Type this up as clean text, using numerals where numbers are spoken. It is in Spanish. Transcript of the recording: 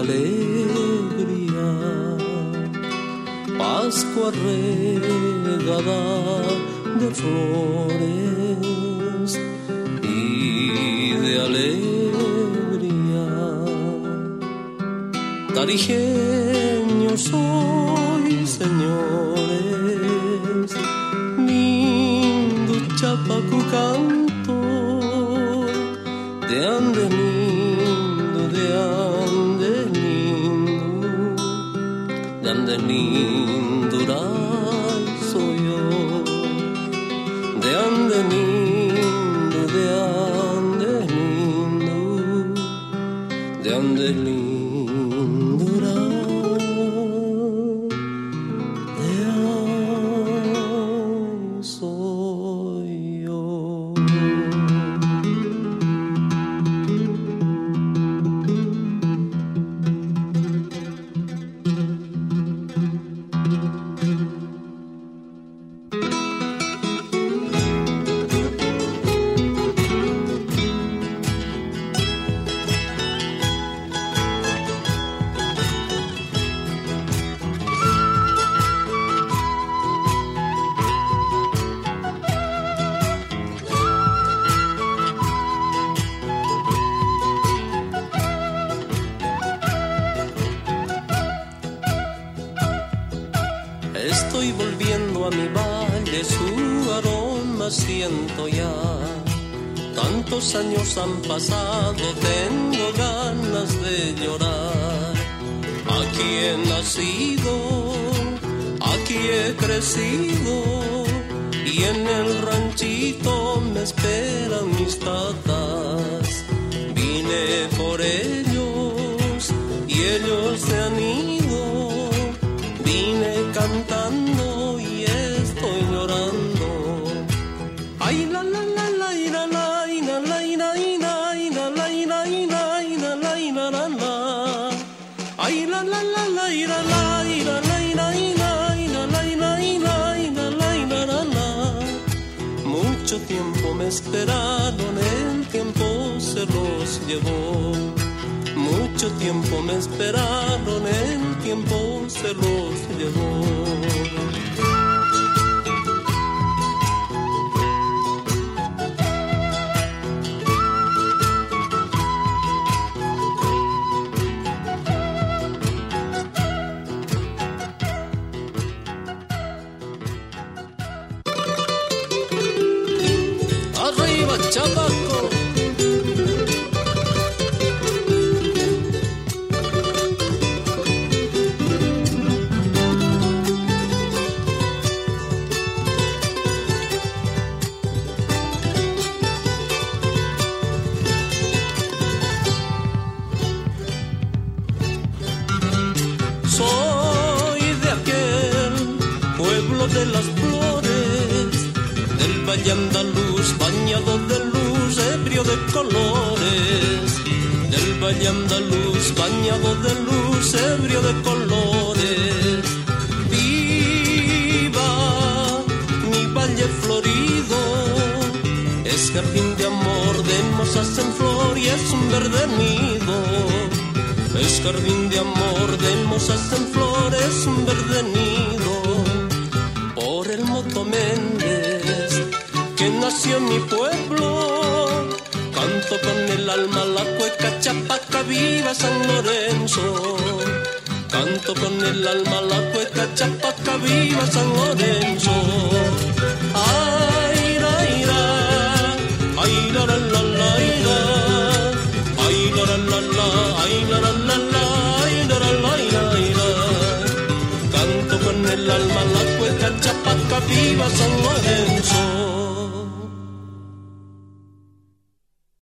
alegría, Pascua regada de flores y de alegría. Tarijeño soy, señores, lindo chapaco canto, de ande lindo, de ande lindo, de ande lindo, soy yo, de ande lindo, de ande lindo, de ande lindo. Estoy volviendo a mi valle, su aroma siento ya. Tantos años han pasado, tengo ganas de llorar. Aquí he nacido, aquí he crecido, y en el ranchito me esperan mis tatas. Vine por ellos y ellos se han ido. Vine cantando y estoy llorando. Ay la la la la la la la la la la la la la. Ay la la la la la la la. Mucho tiempo me esperaron, el tiempo se los llevó. Mucho tiempo me esperaron, el tiempo se los llevó. Arriba, chapaco. Soy de aquel pueblo de las flores, del valle andaluz bañado de luz, ebrio de colores. Del valle andaluz bañado de luz, ebrio de colores. Viva mi valle florido, es jardín de amor, de mozas en flor y es un verde nido. Es jardín de amor, de mozas en flores, un verde nido. Por el Moto Méndez, que nació en mi pueblo, canto con el alma la cueca chapaca, viva San Lorenzo. Canto con el alma la cueca chapaca, viva San Lorenzo. Ay, ra, ira, ay, la, la, la, la, ira. Ay, la, la, la, la, ay, la, la, la, la, ay, la, la, la, ira. Canto con el alma la cueca chapaca, viva San Lorenzo.